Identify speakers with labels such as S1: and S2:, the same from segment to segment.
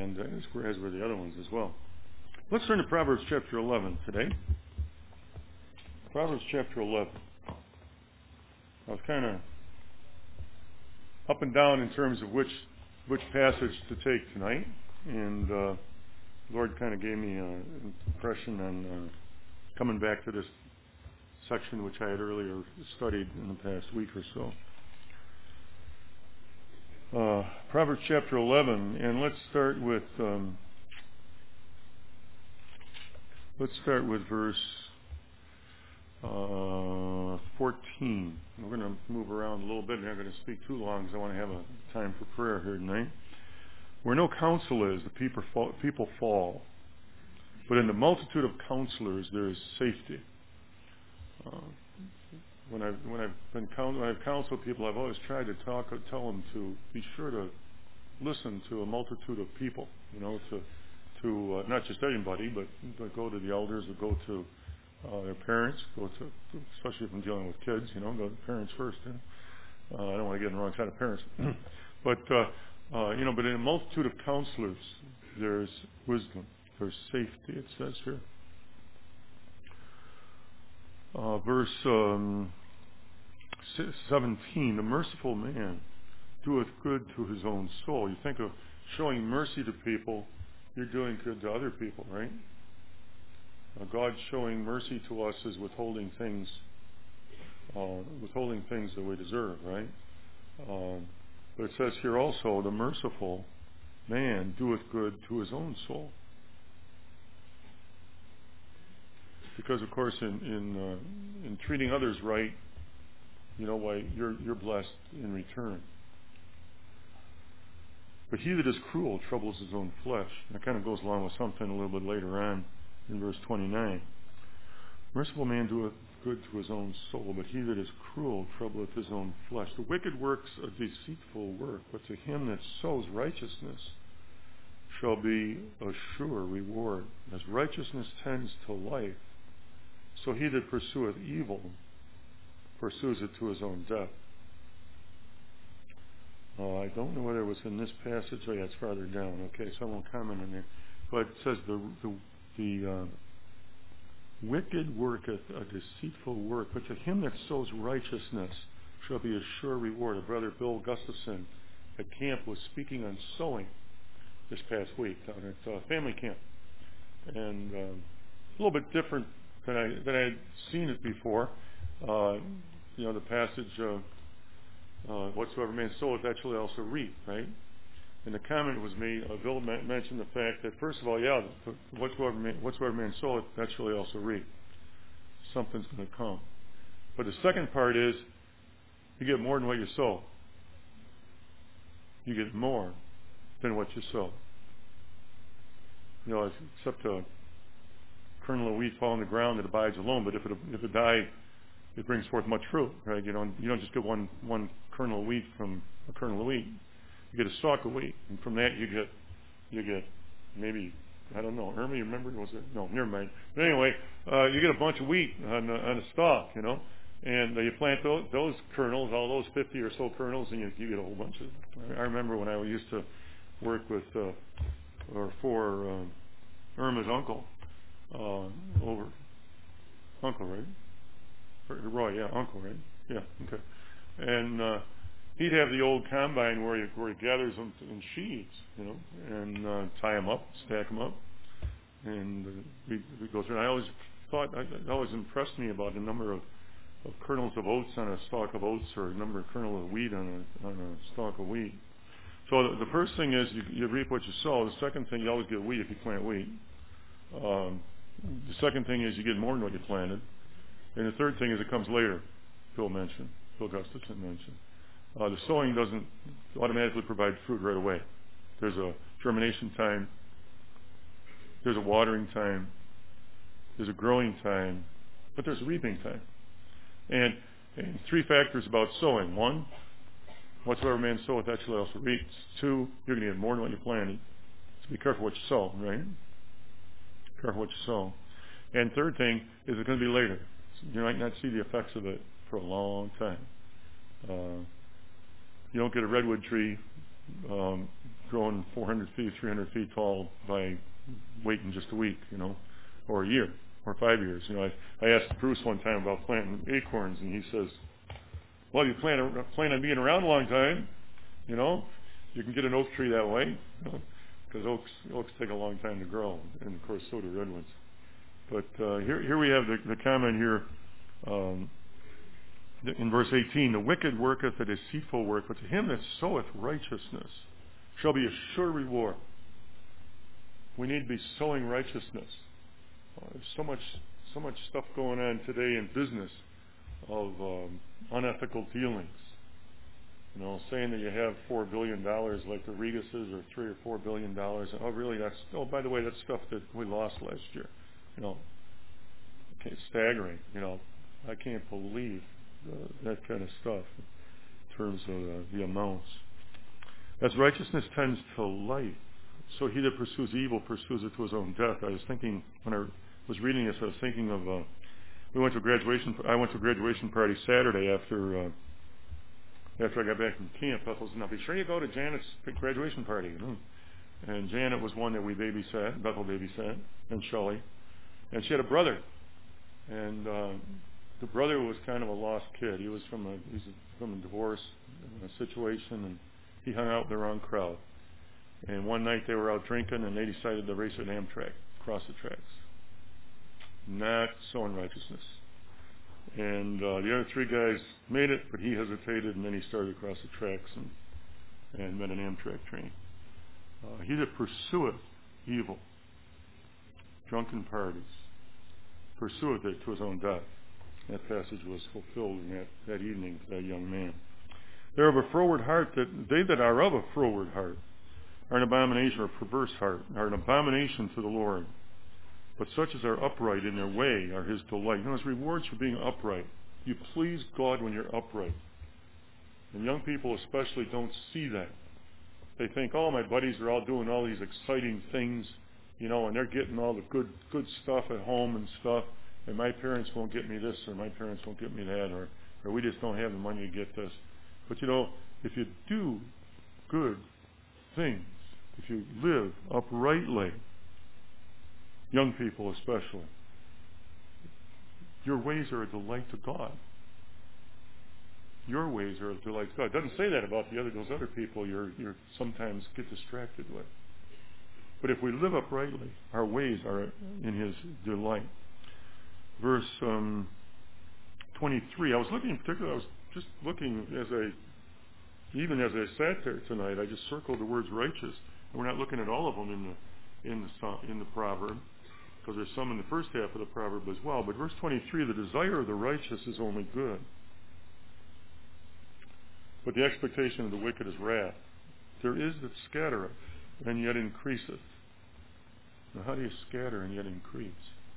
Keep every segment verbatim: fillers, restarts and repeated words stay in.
S1: and uh, as were the other ones as well. Let's turn to Proverbs chapter eleven today. Proverbs chapter eleven. I was kind of up and down in terms of which which passage to take tonight, and uh, the Lord kind of gave me an impression on uh, coming back to this section which I had earlier studied in the past week or so. Uh, Proverbs chapter eleven, and let's start with um, let's start with verse uh, fourteen. We're going to move around a little bit, and I'm not going to speak too long because I want to have a time for prayer here tonight. Where no counsel is, the people fall, people fall, but in the multitude of counselors there is safety. Uh, when I've when I've been when I've counseled people, I've always tried to talk, tell them to be sure to listen to a multitude of people. You know, to to uh, not just anybody, but, but go to the elders, or go to uh, their parents, go to, especially if I'm dealing with kids. You know, go to parents first. You know? uh, I don't want to get on the wrong side of parents, but uh, uh, you know, but in a multitude of counselors, there's wisdom, there's safety. It says here. Uh, verse um, seventeen, the merciful man doeth good to his own soul. You think of showing mercy to people, you're doing good to other people, right? Uh, God showing mercy to us is withholding things, uh, withholding things that we deserve, right? Um, but it says here also, the merciful man doeth good to his own soul. Because of course, in in, uh, in treating others right, you know why you're you're blessed in return. But he that is cruel troubles his own flesh. That kind of goes along with something a little bit later on in verse twenty-nine. Merciful man doeth good to his own soul, but he that is cruel troubleth his own flesh. The wicked works a deceitful work, but to him that sows righteousness shall be a sure reward. As righteousness tends to life, so he that pursueth evil pursues it to his own death. Uh, I don't know whether it was in this passage. Oh, yeah, it's farther down. Okay, so I won't comment on there. But it says the the, the uh, wicked worketh a deceitful work, but to him that sows righteousness shall be a sure reward. Our brother Bill Gustafson at camp was speaking on sowing this past week down at uh, family camp, and um, a little bit different than I than I had seen it before. Uh, you know, the passage, uh, uh, whatsoever man soweth, that shall he also reap, right? And the comment was made, uh, Bill ma- mentioned the fact that, first of all, yeah, whatsoever man, whatsoever man soweth, that shall he also reap. Something's going to come. But the second part is, you get more than what you sow. You get more than what you sow. You know, except a kernel of wheat fall on the ground that abides alone, but if it if it die, it brings forth much fruit, right? You don't you don't just get one one kernel of wheat from a kernel of wheat. You get a stalk of wheat, and from that you get you get maybe I don't know. Irma, you remember? Was it? No, never mind. But anyway, uh, you get a bunch of wheat on a, on a stalk, you know, and uh, you plant those, those kernels, all those fifty or so kernels, and you, you get a whole bunch of. I remember when I used to work with uh, or for uh, Irma's uncle uh, over uncle, right? Roy, yeah, uncle, right? Yeah, okay. And uh, he'd have the old combine where he, where he gathers them in sheaves, you know, and uh, tie them up, stack them up, and uh, we we go through. And I always thought, it always impressed me about the number of, of kernels of oats on a stalk of oats, or a number of kernels of wheat on a on a stalk of wheat. So the, the first thing is you, you reap what you sow. The second thing, you always get wheat if you plant wheat. Um, the second thing is you get more than what you planted. And the third thing is it comes later, Phil mentioned, Phil Gustafson mentioned. Uh, the sowing doesn't automatically provide fruit right away. There's a germination time, there's a watering time, there's a growing time, but there's a reaping time. And, and three factors about sowing. One, whatsoever man soweth, that shall he also reap. Two, you're going to get more than what you planted. So be careful what you sow, right? Careful what you sow. And third thing is it's going to be later. You might not see the effects of it for a long time. Uh, you don't get a redwood tree um, growing four hundred feet, three hundred feet tall by waiting just a week, you know, or a year, or five years. You know, I, I asked Bruce one time about planting acorns, and he says, well, you plan, plan on being around a long time, you know, you can get an oak tree that way, you know, because oaks, oaks take a long time to grow, and of course so do redwoods. But uh, here, here we have the, the comment here um, in verse eighteen, the wicked worketh a deceitful work, but to him that soweth righteousness shall be a sure reward. We need to be sowing righteousness. Uh, there's so much, so much stuff going on today in business of um, unethical dealings. You know, saying that you have four billion dollars like the Reguses, or three or four billion dollars. Oh, really? That's oh, by the way, that's stuff that we lost last year. You know, okay, staggering. You know, I can't believe uh, that kind of stuff in terms of uh, the amounts. As righteousness tends to light, so he that pursues evil pursues it to his own death. I was thinking when I was reading this, I was thinking of uh, we went to a graduation. I went to a graduation party Saturday after. Uh, After I got back from camp, Bethel said, now be sure you go to Janet's graduation party. You know? And Janet was one that we babysat, Bethel babysat, and Shelley. And she had a brother. And uh, the brother was kind of a lost kid. He was from a, he was from a divorce uh, situation, and he hung out with the wrong crowd. And one night they were out drinking, and they decided to race an Amtrak across the tracks. Not so in righteousness. And uh, the other three guys made it, but he hesitated, and then he started across the tracks and, and met an Amtrak train. Uh, he that pursueth evil, drunken parties, pursueth it to his own death. That passage was fulfilled in that, that evening for that young man. They are of a froward heart, that they that are of a froward heart are an abomination, or a perverse heart, are an abomination to the Lord. But such as are upright in their way are his delight. You know, his rewards for being upright. You please God when you're upright. And young people especially don't see that. They think, oh, my buddies are all doing all these exciting things, you know, and they're getting all the good good stuff at home and stuff, and my parents won't get me this, or my parents won't get me that, or, or we just don't have the money to get this. But, you know, if you do good things, if you live uprightly, young people especially, your ways are a delight to God. Your ways are a delight to God. It doesn't say that about the other those other people you're you're sometimes get distracted with. But if we live uprightly, our ways are in his delight. Verse um, twenty-three. I was looking in particular, I was just looking as I even as I sat there tonight, I just circled the words righteous. And we're not looking at all of them in the in the in the proverb, because there's some in the first half of the proverb as well. But verse twenty-three, the desire of the righteous is only good, but the expectation of the wicked is wrath. There is that scattereth, and yet increaseth. Now how do you scatter and yet increase?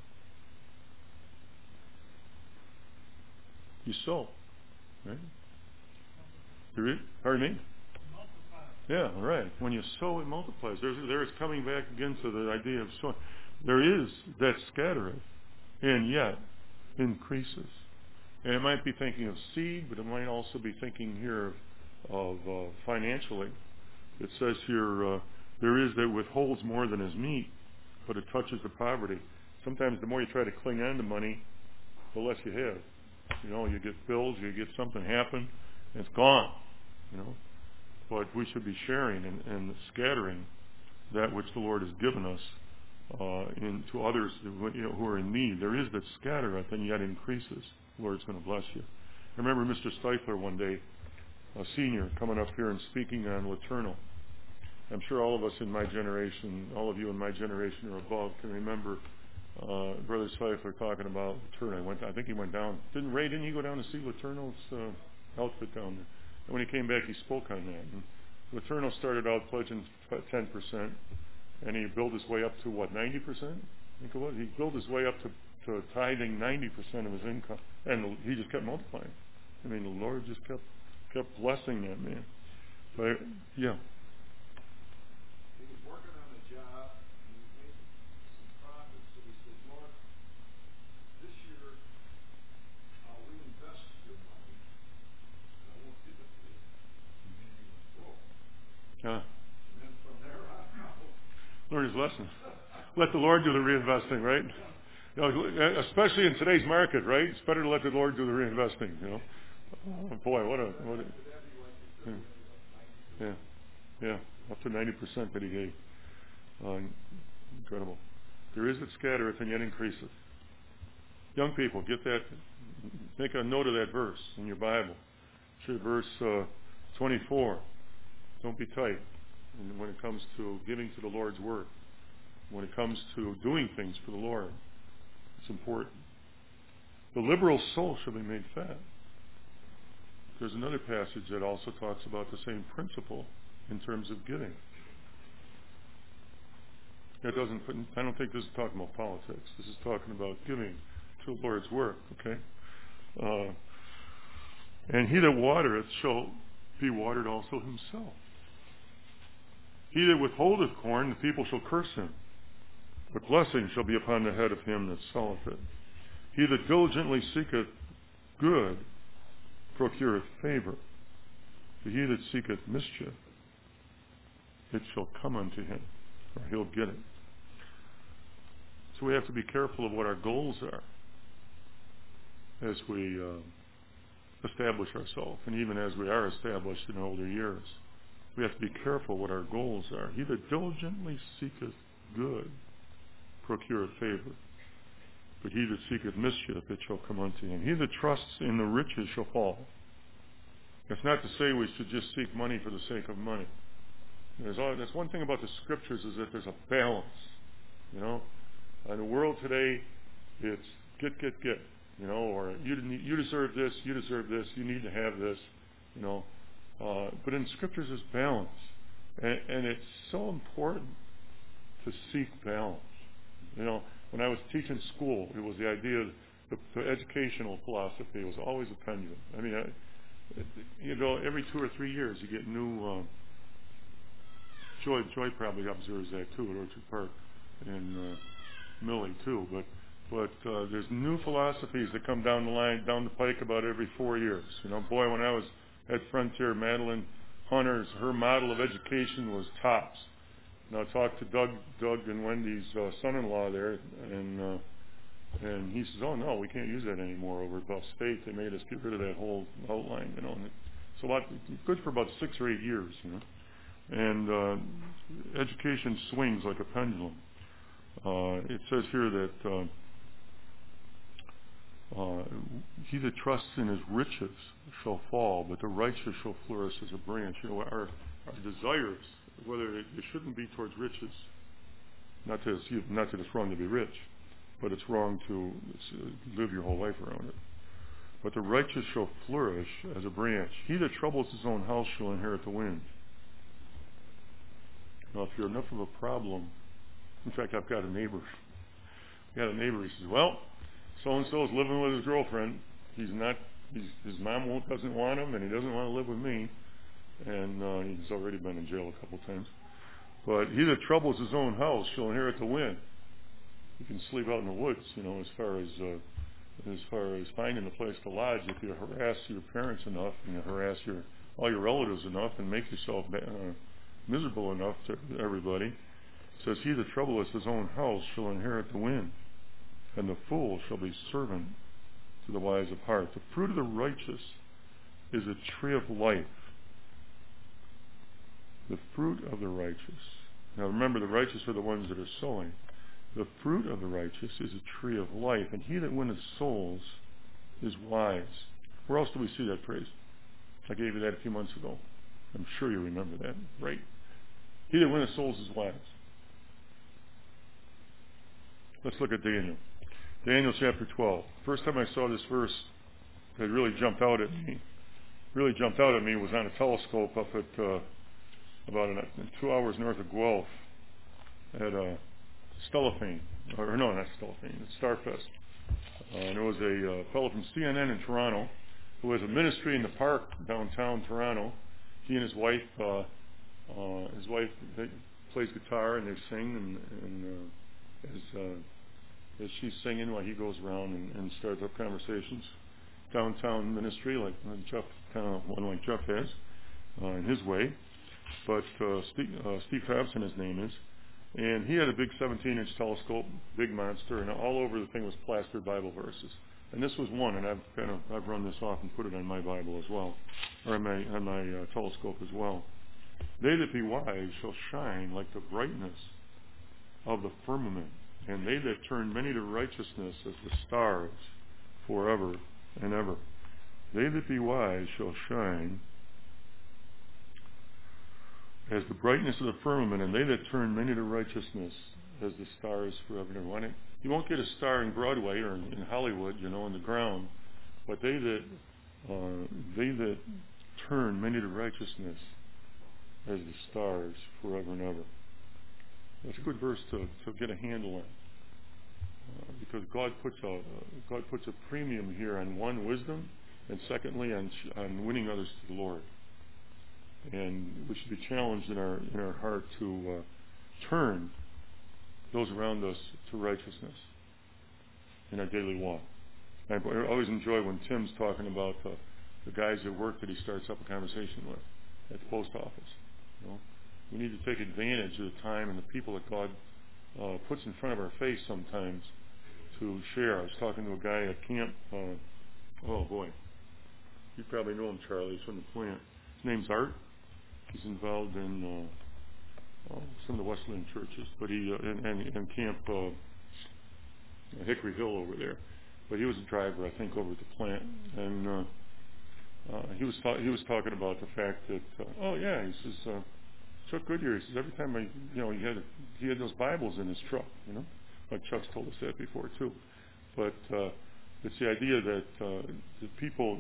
S1: You sow, right? You read? Pardon me? Yeah, right. When you sow, it multiplies. There's, there's coming back again to the idea of sowing. There is that scattereth, and yet increases. And it might be thinking of seed, but it might also be thinking here of, of uh, financially. It says here, uh, there is that withholds more than is meat, but it touches the poverty. Sometimes the more you try to cling on to money, the less you have. You know, you get bills, you get something happen, and it's gone. You know, but we should be sharing and, and scattering that which the Lord has given us uh, in, to others who, you know, who are in need. There is that scattereth and yet increases. The Lord's going to bless you. I remember Mister Stifler one day, a senior, coming up here and speaking on Laternal. I'm sure all of us in my generation, all of you in my generation or above, can remember uh, Brother Stifler talking about Laternal. I went, I think he went down. Didn't Ray? Didn't he go down to see Laternal's uh, outfit down there? And when he came back, he spoke on that. And Laternal started out pledging ten percent, and he built his way up to what, ninety percent? I think it was. He built his way up to, to tithing ninety percent of his income, and he just kept multiplying. I mean, the Lord just kept kept blessing that man. But yeah.
S2: He was working on a job, and he made some profits. So he said, Lord, this year I'll reinvest your money, and I won't give it to you. And he went, whoa.
S1: Uh,
S2: And then from
S1: Learn his lesson. Let the Lord do the reinvesting, right? You know, especially in today's market, right? It's better to let the Lord do the reinvesting. You know, oh, boy, what a, what a yeah, yeah, yeah, up to ninety percent that he gave. Uh, incredible. There is that scattereth and yet increaseth. Young people, get that. Make a note of that verse in your Bible. Sure, verse uh, twenty-four. Don't be tight. And when it comes to giving to the Lord's work, when it comes to doing things for the Lord, it's important. The liberal soul shall be made fat. There's another passage that also talks about the same principle in terms of giving. That doesn't. I don't think this is talking about politics. This is talking about giving to the Lord's work. Okay. Uh, and he that watereth shall be watered also himself. He that withholdeth corn, the people shall curse him. But blessing shall be upon the head of him that soweth it. He that diligently seeketh good procureth favor. But he that seeketh mischief, it shall come unto him, or he'll get it. So we have to be careful of what our goals are as we uh, establish ourselves, and even as we are established in older years. We have to be careful what our goals are. He that diligently seeketh good procureth favor. But he that seeketh mischief, it shall come unto him. He that trusts in the riches shall fall. That's not to say we should just seek money for the sake of money. There's all, that's one thing about the scriptures is that there's a balance. You know, in the world today, it's get, get, get. You know, or you you deserve this, you deserve this, you need to have this. You know. Uh, but in scriptures there's balance, and, and it's so important to seek balance. You know, when I was teaching school, it was the idea, the, the educational philosophy was always a pendulum. I mean, I, it, you know, every two or three years you get new. Uh, Joy, Joy probably observes that too at Orchard Park, and uh, Millie too. But but uh, there's new philosophies that come down the line, down the pike about every four years. You know, boy, when I was at Frontier, Madeline Hunter's, her model of education was tops. And I talked to Doug, Doug and Wendy's uh, son-in-law there, and uh, and he says, "Oh no, we can't use that anymore over at Buff State. They made us get rid of that whole outline, you know." And it's a lot good for about six or eight years, you know. And uh, education swings like a pendulum. Uh, it says here that uh, uh, he that trusts in his riches shall fall, but the righteous shall flourish as a branch. You know, our, our desires, whether it, it shouldn't be towards riches, not that, it's, not that it's wrong to be rich, but it's wrong to live your whole life around it. But the righteous shall flourish as a branch. He that troubles his own house shall inherit the wind. Now, if you're enough of a problem, in fact, I've got a neighbor. I got a neighbor. He says, "Well, so-and-so is living with his girlfriend. He's not. He's, his mom won't, doesn't want him, and he doesn't want to live with me. And uh, he's already been in jail a couple times. But he that troubles his own house shall inherit the wind." You can sleep out in the woods, you know, as far as uh, as far as finding a place to lodge. If you harass your parents enough, and you harass your all your relatives enough, and make yourself uh, miserable enough to everybody, it says, "He that troubleth his own house shall inherit the wind, and the fool shall be servant to the wise of heart." The fruit of the righteous is a tree of life. The fruit of the righteous. Now remember, the righteous are the ones that are sowing. The fruit of the righteous is a tree of life, and he that winneth souls is wise. Where else do we see that phrase? I gave you that a few months ago. I'm sure you remember that, right? He that winneth souls is wise. Let's look at Daniel. Daniel chapter twelve. First time I saw this verse that really jumped out at me, really jumped out at me was on a telescope up at uh, about an, two hours north of Guelph at uh, Stellafane, or no, not Stellafane, it's Starfest. Uh, and there was a uh, fellow from C N N in Toronto who has a ministry in the park downtown Toronto. He and his wife, uh, uh, his wife they plays guitar and they sing, and, and uh, as uh, as she's singing while he goes around and, and starts up conversations. Downtown ministry, like Jeff, kind of one like Jeff has, uh, in his way. But uh, Steve, uh, Steve Fabson, his name is, And he had a big seventeen-inch telescope, big monster, and all over the thing was plastered Bible verses. And this was one, and I've kind of I've run this off and put it on my Bible as well, or on my on my uh, telescope as well. They that be wise shall shine like the brightness of the firmament, and they that turn many to righteousness as the stars forever and ever. They that be wise shall shine as the brightness of the firmament, and they that turn many to righteousness as the stars forever and ever. Why not? You won't get a star in Broadway or in, in Hollywood, you know, in the ground, but they that uh, they that turn many to righteousness as the stars forever and ever. That's a good verse to, to get a handle on, uh, because God puts a uh, God puts a premium here on one, wisdom, and secondly on on winning others to the Lord. And we should be challenged in our in our heart to uh, turn those around us to righteousness in our daily walk. I always enjoy when Tim's talking about uh, the guys at work that he starts up a conversation with at the post office. You know, we need to take advantage of the time and the people that God uh, puts in front of our face sometimes to share. I was talking to a guy at camp. Uh, oh boy, you probably know him, Charlie. He's from the plant. His name's Art. He's involved in uh, uh, some of the Wesleyan churches, but he uh, and, and, and Camp uh, Hickory Hill over there. But he was a driver, I think, over at the plant, and uh, uh, he was ta- he was talking about the fact that uh, oh yeah, he says uh, Chuck Goodyear. He says every time I you know he had he had those Bibles in his truck, you know, like Chuck's told us that before too. But uh, it's the idea that uh, the people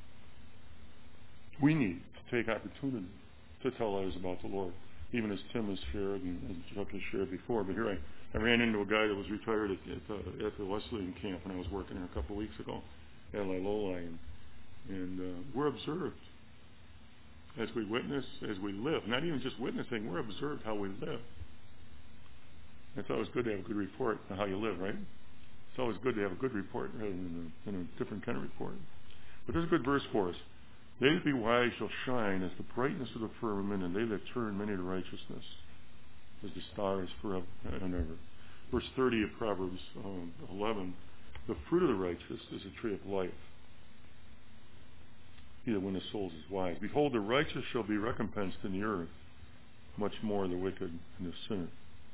S1: we need to take opportunity to tell others about the Lord, even as Tim has shared and, and Chuck has shared before. But here I, I ran into a guy that was retired at, at, the, at the Wesleyan camp when I was working there a couple of weeks ago at Liloli, and, and uh, we're observed as we witness, as we live. Not even just witnessing, we're observed how we live. It's always good to have a good report on how you live, right? It's always good to have a good report rather than a, than a different kind of report. But there's a good verse for us. They that be wise shall shine as the brightness of the firmament, and they that turn many to righteousness as the stars forever and ever. Verse thirty of Proverbs um, eleven, the fruit of the righteous is a tree of life. He that winneth souls is wise. Behold, the righteous shall be recompensed in the earth, much more the wicked and the sinner.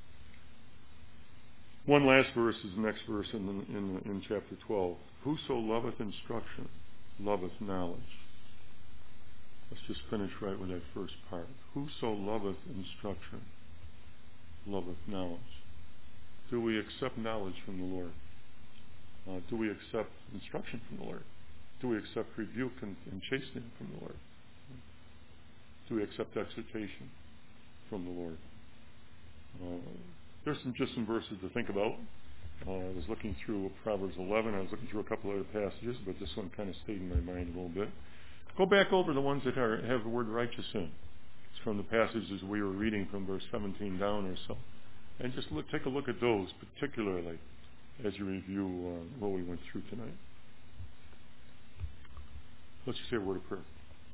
S1: One last verse is the next verse in, the, in, the, in chapter twelve. Whoso loveth instruction loveth knowledge. Let's just finish right with that first part. Whoso loveth instruction loveth knowledge. Do we accept knowledge from the Lord? Uh, do we accept instruction from the Lord? Do we accept rebuke and, and chastening from the Lord? Do we accept exhortation from the Lord? Uh, there's some, just some verses to think about. Uh, I was looking through Proverbs eleven. I was looking through a couple other passages, but this one kind of stayed in my mind a little bit. Go back over the ones that are, have the word righteous in. It's from the passages we were reading from verse seventeen down or so. And just look, take a look at those particularly as you review uh, what we went through tonight. Let's just say a word of prayer.